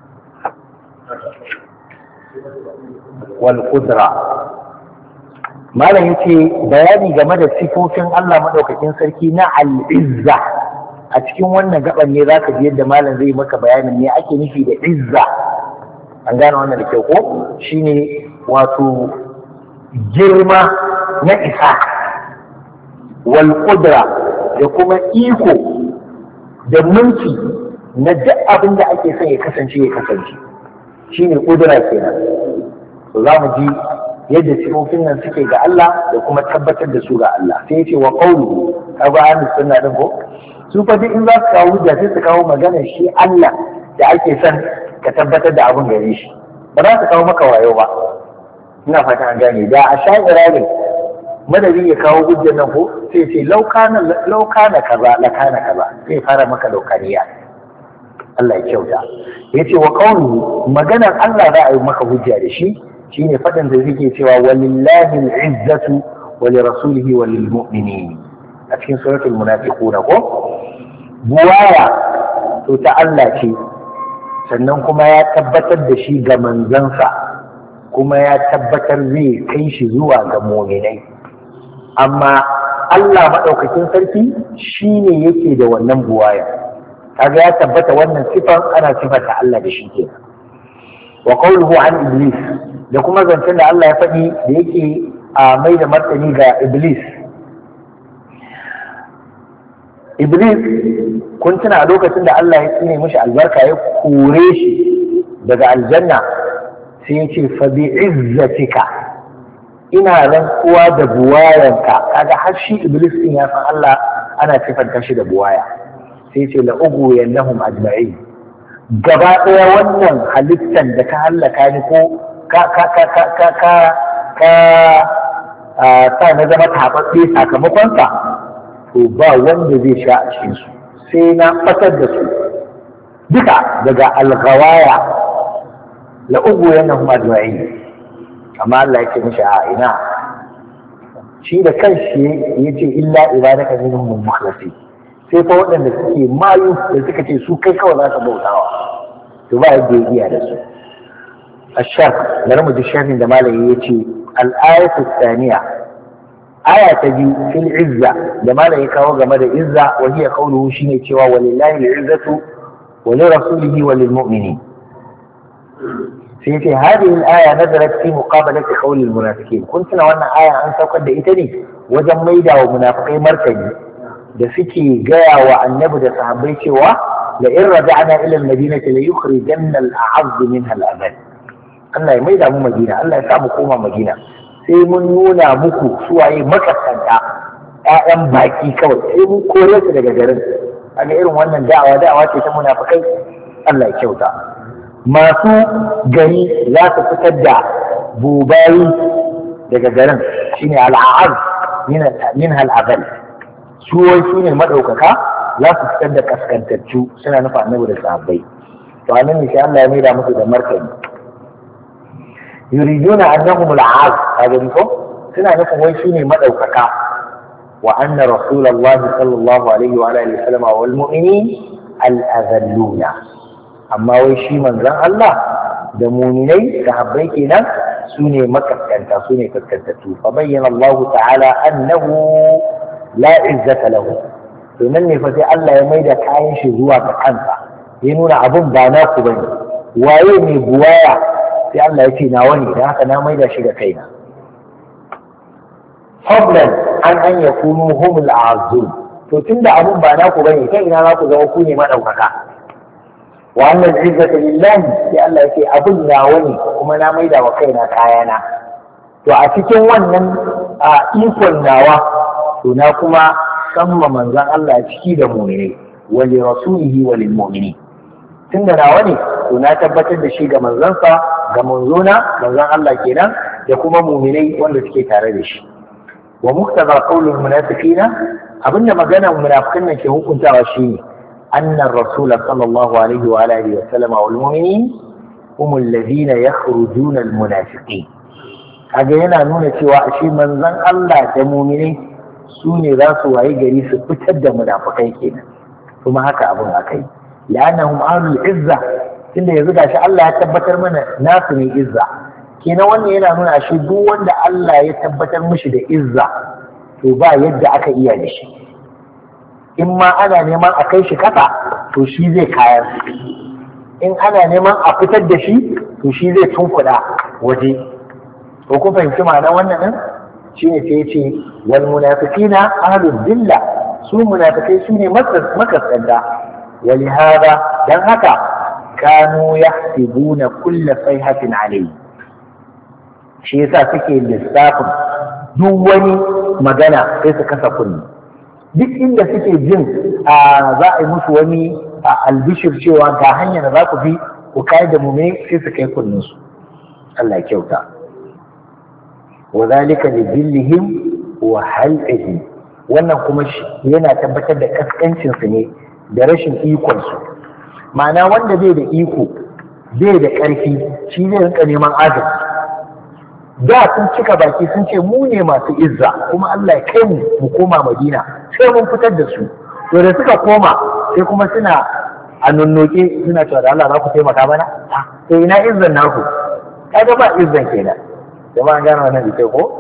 wal qudra malam yace bayani game da sifofin Allah madaukakin sarki na al-izza a cikin wannan gaban ne zaka ji yadda malam zai maka bayanin me ake nufi da izza. An gane wannan da kyau ko shine wato girma na isa wal qudra da kuma iko da mulki na duk abin da ake son ya kasance ya kasance shine qudra kenan. to za mu ji yadda sifofin nan suke ga Allah da kuma tabbatar da su ga Allah. Sai yace wa qawluhu kaga ahlus sunna din ko su fa duk in za su kawo hujja sai su kawo magana shi Allah da ake son ka tabbatar da abin gare shi, ba za su kawo maka wayo ba. Ina fata an gane. Da a sha'ira ne madadi ya kawo hujjar nan ko sai ce laukana laukana kaza lakana kaza sai fara maka laukaniya. Allah ya kyauta. Yace wa qawluhu maganar Allah za a yi maka hujja da shi shine faɗin da yake cewa walillahi al-izzatu wa li rasulihi wa lil mu'minin a cikin suratul munafiqun ko buwaya to ta Allah ce, sannan kuma ya tabbatar da shi ga manzansa, kuma ya tabbatar zai kai shi zuwa ga mu'minai. Amma Allah madaukakin sarki shine yake da wannan buwaya, kaga ya tabbata wannan sifar ana sifata Allah da shi kenan. Wa qawluhu an iblis da kuma zancen da Allah ya faɗi da yake a mai da martani ga iblis. Iblis kun tuna a lokacin da Allah ya tsine mishi albarka ya kore shi daga aljanna sai ya ce fa bi izzatika ina rantsuwa da buwayanka. Kaga har shi iblis din ya san Allah ana sifanta shi da buwaya. Sai ce la ugu yannahum ajma'in, gaba ɗaya wannan halittan da ka hallaka ni ko ka ka ka ka ka ka ka sa na zama taɓaɓɓe sakamakonsa, to ba wanda zai sha a cikin su sai na fatar da su duka daga alghawaya. la ugu yannahum ajma'in. Amma Allah yake mishi a ina, shi da kanshi yace illa ibadaka minhum mukhlasin, sai fa waɗanda suke mayu da suka ce su kai kawai za ka bautawa, to ba yadda ya iya da su. ashar bari mu ji sharhin da malami ya ce al-ayatu thaniya, aya ta biyu fil izza da malami ya kawo game da izza wa hiya qawluhu shine cewa walillahi al-izzatu wa li rasulihi wa lil mu'minin. sai yace hadhihi al-aya nazarat fi muqabalati qawli al-munafiqin. kun tuna wannan aya an saukar da ita ne wajen maida wa munafikai martani da suke gaya wa annabi da sahabbai cewa la in raja'na ila al-madinati la yukhrijanna al-a'azz minha al-adhall. Allah ya maida mu Madina, Allah ya sa mu koma Madina, sai mun nuna muku suwaye makasanta ƴaƴan baki kawai, sai mun kore su daga garin. Kaga irin wannan da'awa da'awa ce ta munafikai. Allah ya kyauta. Masu gari za su fitar da bubayi daga garin shine al-a'azz minha al-adhall. su wai su ne maɗaukaka za su fitar da kaskantattu, suna nufa annabi da sahabbai. to anan ne sai Allah ya maida musu da martani. yuriduna annahum al'az, kaga ko suna nufin wai su ne maɗaukaka. wa anna rasulullahi sallallahu alaihi wa alihi wasallam wal mu'minin al-azalluna, amma wai shi manzon Allah da mu'minai sahabbai kenan su ne makaskanta, su ne kaskantattu. fa bayyana Allah ta'ala annahu la izzata lahu. to nan ne fa sai Allah ya maida kayan shi zuwa ga kansa, ya nuna abun ba naku bane. waye ne buwaya? sai Allah ya ce nawa ne, da haka na maida shi ga kaina. fadlan an an yakunu humul a'azzun. to tunda abun ba naku bane, kai ina za ku zama ku ne madaukaka. wa annal izzata lillahi, sai Allah ya ce abun nawa ne kuma na maida wa kaina kayana. to a cikin wannan a ikon nawa, to na kuma samma manzan Allah ciki da mu'mini wa li rasulihi wa lil mu'minin. tunda nawa ne, to na tabbatar da shi ga manzansa, ga manzona manzan Allah kenan, da kuma mu'minai wanda suke tare da shi. wa muqtada qawlul munafiqina, abinda maganar munafikan nan ke hukuntawa shine anna ar-rasul sallallahu alaihi wa alihi wa sallam wal mu'minin hum alladhina yakhrujuna al-munafiqin. kaga yana nuna cewa shi manzan Allah da mu'minai su ne za su waye gari su fitar da munafikai kenan. kuma haka abin akai, la'annahum ahlul izza, tunda yanzu gashi Allah ya tabbatar mana nasu ne izza kenan wannan yana nuna shi duk wanda Allah ya tabbatar mishi da izza to ba yadda aka iya da shi, in ma ana neman a kai shi kasa to shi zai kayar, in ana neman a fitar da shi to shi zai tunkuɗa waje. to kun fahimci ma'anar wannan din shine sai yace wal munafiqina ahlul dilla, su munafikai su ne makaskanda, wali hada dan haka kanu yahsibuna kulla sayhatin alayhi, shi yasa suke lissafin duk wani magana sai su kasa kunni, duk inda suke jin a za a yi musu wani albishir cewa ga hanyar da za ku bi ku kai da mu ne sai su kai kunninsu. Allah kyauta. wa zalika li dillihim wa halqihim, wannan kuma yana tabbatar da kaskancin su ne da rashin ikon su. Ma'ana wanda bai da iko bai da ƙarfi shi zai rinka neman agaji. Da sun cika baki sun ce mu ne masu izza kuma Allah ya kai mu mu koma Madina sai mun fitar da su, to da suka koma sai kuma suna a nunnoke suna cewa da Allah za ku taimaka mana, to ina izzan naku? kaga ba izzan kenan. jama'a gano wannan da ko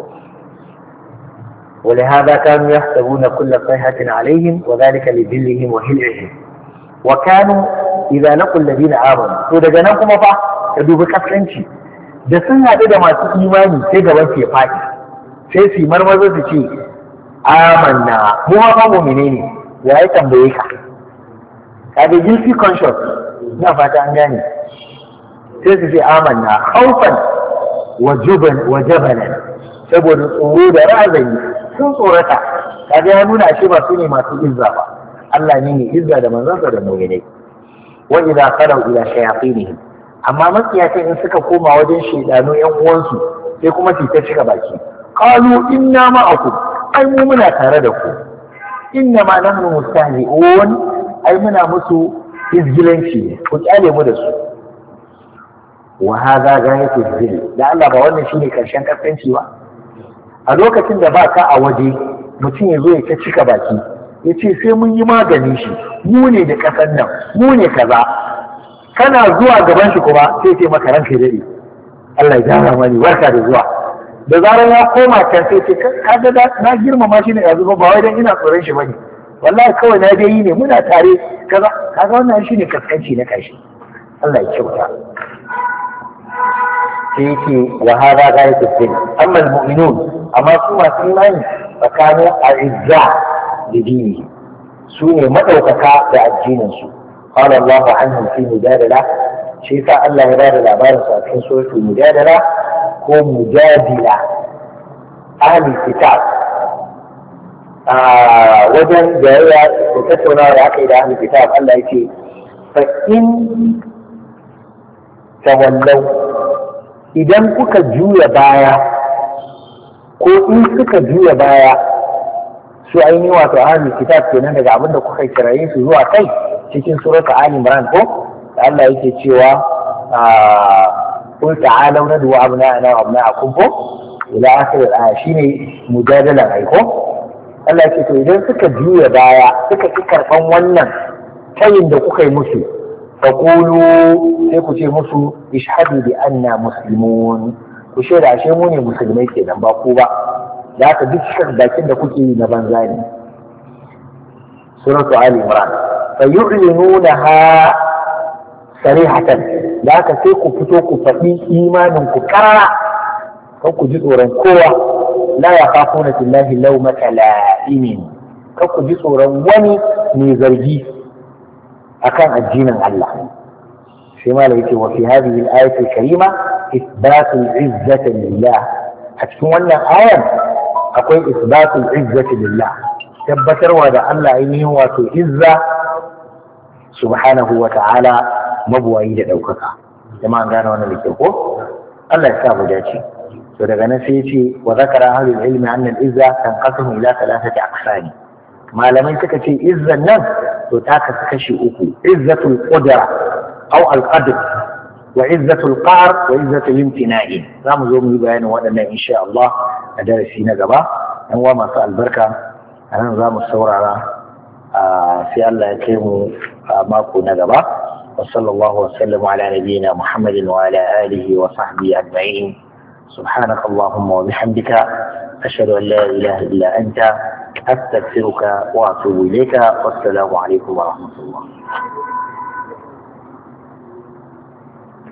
ولهذا كانوا يحسبون كل صيحة عليهم وذلك لذلهم وهلعهم وكانوا إذا لقوا الذين آمنوا to daga nan kuma fa ka dubi kaskanci da sun haɗu da masu imani sai gaban su ya faɗi sai su marmaza su ce amanna mu ma fa mu'mine ne, ya yi tambaye ka ka da guilty conscious, ina fata an gane, sai su ce amanna khawfan wa juban wa jabalan, saboda tsoro da razani sun tsorata. kaga ya nuna ashe ba su ne masu izza ba, Allah ne mai izza da manzansa da mu'minai. wa idza qalu ila shayatinihim, amma makiyatan in suka koma wajen shaidanu yan uwansu sai kuma su ta cika baki, qalu inna ma'akum, ai mu muna tare da ku, inna ma nahnu mustahzi'un, ai muna musu izgilanci, ku kyale mu da su. wa hadha ghayatu dhil, da Allah ba wannan shine karshen kaskanci ba? a lokacin da ba ka a waje mutum ya zo ya ta cika baki ya ce sai mun yi magani shi, mu ne da ƙasar nan, mu ne kaza, kana zuwa gaban shi kuma sai ce maka ranka dare, Allah ya jara mani barka da zuwa. da zarar ya koma can sai ce kaga na girmama shi ne yanzu ba wai dan ina tsoron shi bane, wallahi kawai na dai yi ne muna tare kaza. kaga wannan shine kaskanci na kashi. Allah ya kyauta. sai yake wa hada ghayatu din, amma almu'minun, amma su masu imani tsakanin a'izza da dini, su ne madaukaka da addinin su. qala Allahu anhum fi mujadala, shi sa Allah ya bada labarin su a cikin suratul mujadala ko mujadila ahli kitab, a wajen jayayya da tattaunawa da aka yi da ahli kitab. Allah yake fa in tawallau, idan kuka juya baya ko in suka juya baya su ainihin wato ahlul kitab kenan daga abin da kuka kiraye su zuwa kai cikin suratul Ali Imran ko da Allah yake cewa qul ta'alu nadu abna'ana wa abna'akum ko ila akhir al-aya, shine mujadala ai ko Allah yake to idan suka juya baya suka ki karban wannan tayin da kuka yi musu, faqulu, sai ku ce musu ishhadu bi anna muslimun, ku shaida ashe mu ne musulmai kenan ba ku ba, da haka duk bakin da kuke yi na banza ne. suratu Ali Imran. fa yu'linunaha sarihatan, da haka sai ku fito ku faɗi imanin ku karara, kan ku ji tsoron kowa. la yakhafuna billahi lawmata la'imin, kan ku ji tsoron wani mai zargi akan addinin Allah. sai ma yake wa fi hadhihi al-ayati al-karima ithbatu al-izzati lillah, a cikin wannan ayar akwai isbatu al-izzati lillah, tabbatarwa da Allah ainihin wato izza subhanahu wa ta'ala, mabuwayi da daukaka. Jama'a gane wannan da ke ko? Allah ya sa mu dace. to daga nan sai yace wa zakara ahlul ilmi anna al-izza tanqasimu ila thalathati aqsami, malamai suka ce izzan nan to ta kasu kashi uku: izzatul qudra aw al-qadr, wa izzatul qahr, wa izzatul imtina'i. za mu zo mu yi bayanin waɗannan insha Allah a darasi na gaba. yan uwa masu albarka, a nan za mu saurara sai Allah ya kai mu mako na gaba. wa sallallahu wa sallam ala nabiyyina Muhammadin wa ala alihi wa sahbihi ajma'in. سبحانك اللهم وبحمدك أشهد أن لا إله إلا أنت أستغفرك وأتوب إليك والسلام عليكم ورحمة الله.